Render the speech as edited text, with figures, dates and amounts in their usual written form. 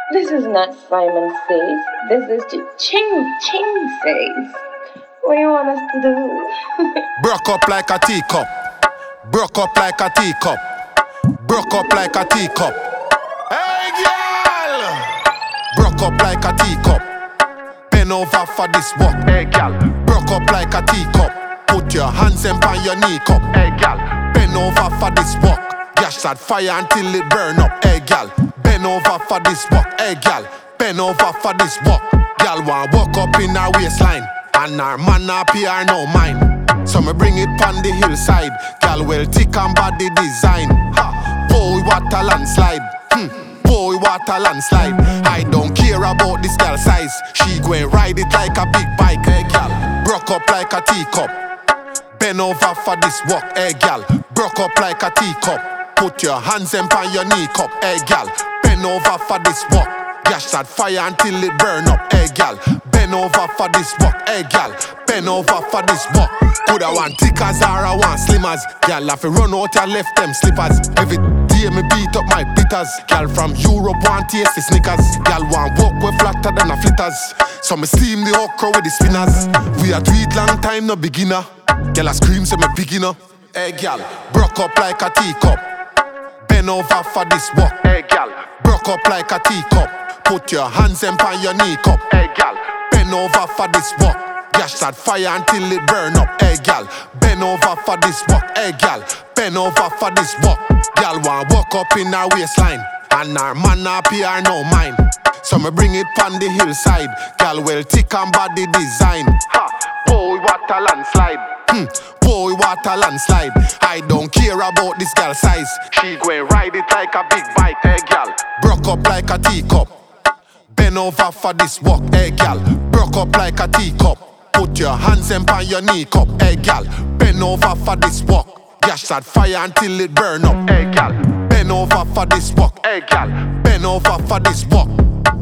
This is not Simon Says. This is Ching Ching Says. What do you want us to do? Broke up like a teacup. Broke up like a teacup. Broke up like a teacup. Hey, girl! Broke up like a teacup. Bend over for this walk. Hey, girl. Broke up like a teacup. Put your hands up on your knee cup. Hey, girl. Bend over for this walk. Gash that fire until it burn up. Hey, girl. Bend over for this walk. Hey, girl. Bend over for this walk. Girl want walk up in her waistline, and her man up here no mind. So me bring it on the hillside. Girl well thick and body design. Ha, boy what a landslide. Boy what a landslide. I don't care about this girl size. She go and ride it like a big bike. Hey girl, broke up like a teacup. Bend over for this walk. Hey girl, broke up like a teacup. Put your hands up on your knee cup. Hey girl, bend over for this walk. Gash that fire until it burn up. Hey gal, bend over for this walk. Hey gal, bend over for this walk. Coulda want thickers or I want slimmers. Gal have to run out and left them slippers. Every day me beat up my bitters. Gal from Europe want taste the Snickers. Gal want walk with flatter than a flitters. So me steam the okra with the spinners. We a tweet long time no beginner. Gal a scream say me beginner. Hey gal, broke up like a teacup. Bend over for this walk. Hey gal, broke up like a teacup. Put your hands up on your knee cup. Hey gal, bend over for this walk. Gash that fire until it burn up. Hey gal, bend over for this walk. Hey gal, bend over for this walk. Gal want walk up in her waistline, and her man up here no mind. So me bring it on the hillside. Gal well thick and body design. Ha, boy what a landslide. Boy what a landslide. I don't care about this girl size. She go and ride it like a big bike. Hey gal, broke up like a teacup. Bend over for this walk, hey gal. Broke up like a teacup. Put your hands up on your knee cup, hey gal. Bend over for this walk. Gash that fire until it burn up, hey gal. Bend over for this walk, hey gal. Bend over for this walk.